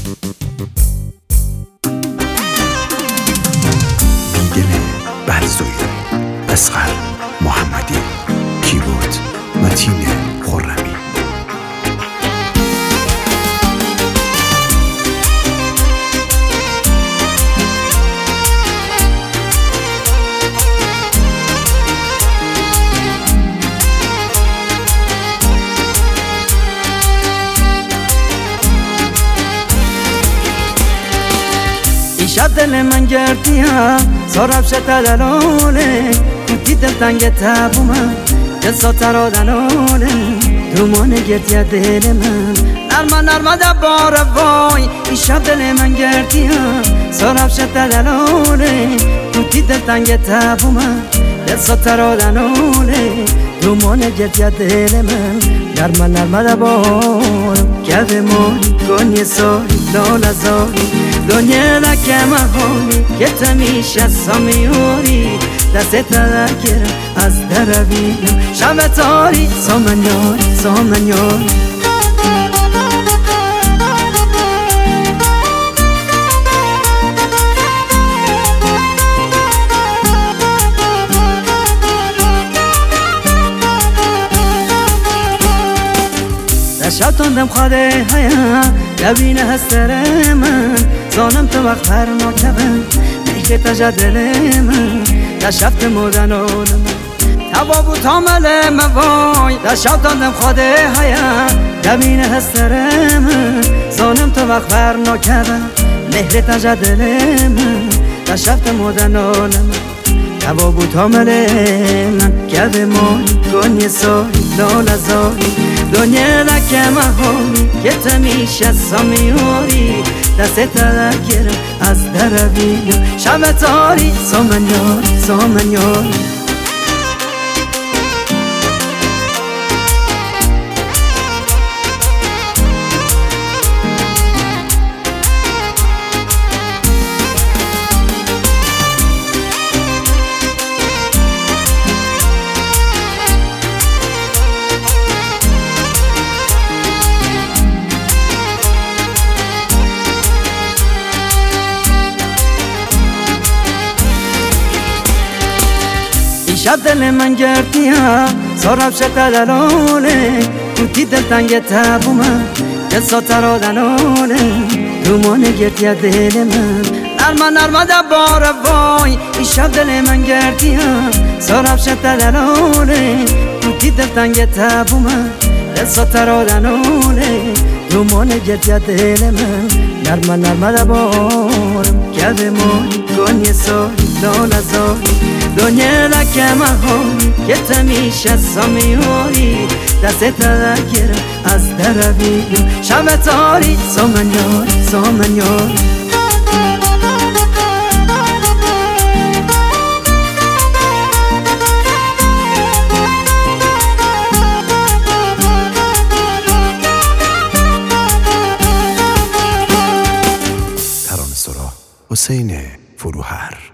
بیدل برزوی، اصغر محمدی، کیبورد متین خرمی. شب دل من گردیم سراب شد دلونه کتی دل تنگ تبومم جسا ترادنونه دومان گردی دل من نرمه دبار وای. این شب دل من گردیم سراب شد دلونه کتی دل تنگ تبومم جسا ترادنونه دومان گردی دل من نرمه دبار که موری گنی ساری لالا زاری دنیا لکه مهانی که تمیشه سامیوری دست تذکرم از درویم شب تاری سامنیاری شب تندم خواده هیا لبین هستر من زانم تو وقت هر ناکبن مهر تجدل من در شب مودن آدم تبابو تامل من وای. در شب تندم خواده هیا لبین هستر من زانم تو وقت هر ناکبن مهر تجدل من در شب مودن آدم تبابو تامل من گب ماری گنی ساری لالا زاری دنیا لکه مهانی که تمیشه سامیوری دست تذکرم از درویم شب تاری سامنیاری شب دل من گردیم سراب شد دلونه کتی دل تنگ تبومم جسا ترادنونه دومان گردی دل من نرمه دبار وای. این شب دل من گردیم سراب شد دلونه کتی دل تنگ تبومم جسا ترادنونه دومان گردی دل من نرمه دبارم که موری گنی ساری لالا زاری دنیا لکه مهانی که تمیشه سامیوری دست تذکرم از درویم شب تاری سامنیاری ترانه‌سرا حسین فروهر.